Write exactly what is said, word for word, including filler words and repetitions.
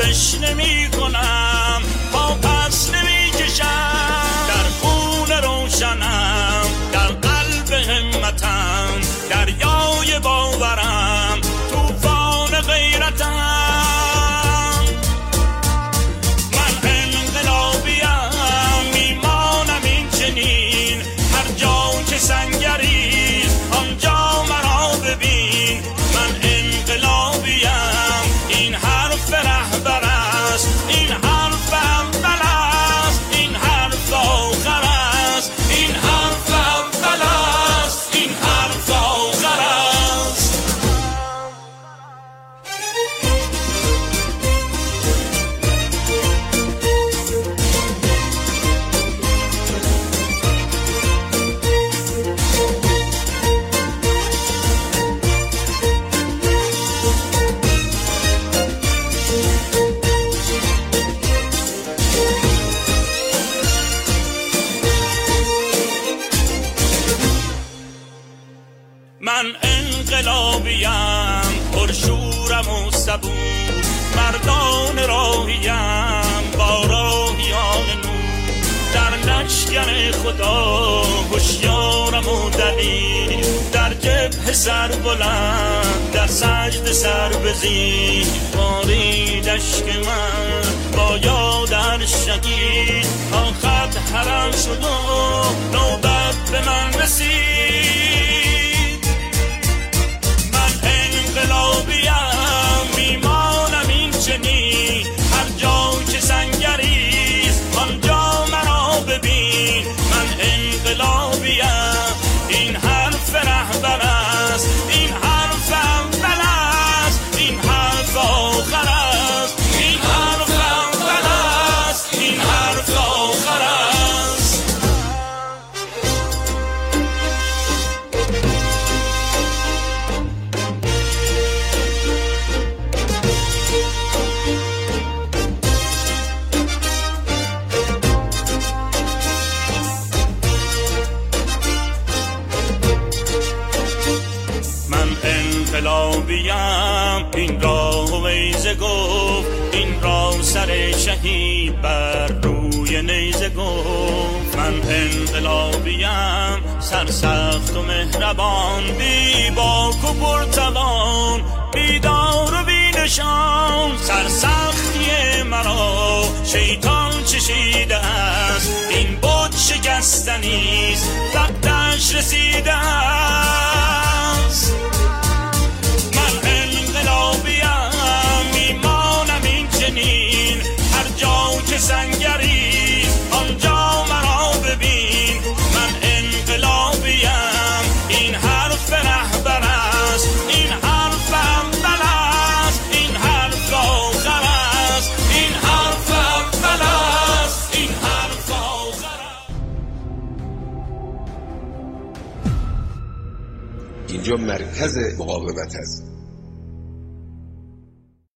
فراموشش نمی کنم، پا پس نمی کشم، در خون روشنم، در قلب همتم، دریای باورم، طوفان غیرتم. من انقلابیم، میمانم این چنین، هر جا که سنگری آنجا مرا ببین. من انقلابیم، این حرف رهبر است، این حرف اول است، این حرف آخر است، این حرف اول است، این حرف آخر است. من انقلابیم، پرشورم و صبور، مردان راهیم با راهیان نور. در لشکر خدا هوشیارم و دلیر، در جبهه سر بلند، در سجد سر بزین. باریدش که من با یادر شهید، تا خط حرم شد و نوبت به من رسید. انقلابیم، میمانم این چنین، هر جا که سنگریست آنجا مرا ببین. من انقلابیم، این حرف رهبر است، این حرف اول است، این حرف آخر است، این حرف اول است، این حرف آخر است. انقلابیم، این راه ویزه گفت، این راه سر شهید بر روی نیزه گفت. من انقلابیم، سرسخت و مهربان، بی باک و پرتوان، بیدار و بینشان. سرسختی مرا شیطان چشیده است، این بود شکستنیست، وقتش رسیده است. میمانم این چنین، هر جا که سنگری آنجا مرا ببین. من انقلابیم، این حرف رهبر است، این حرف اول است، این حرف آخر است، این حرف اول است، این حرف آخر است. اینجا مرکز مقاومت است.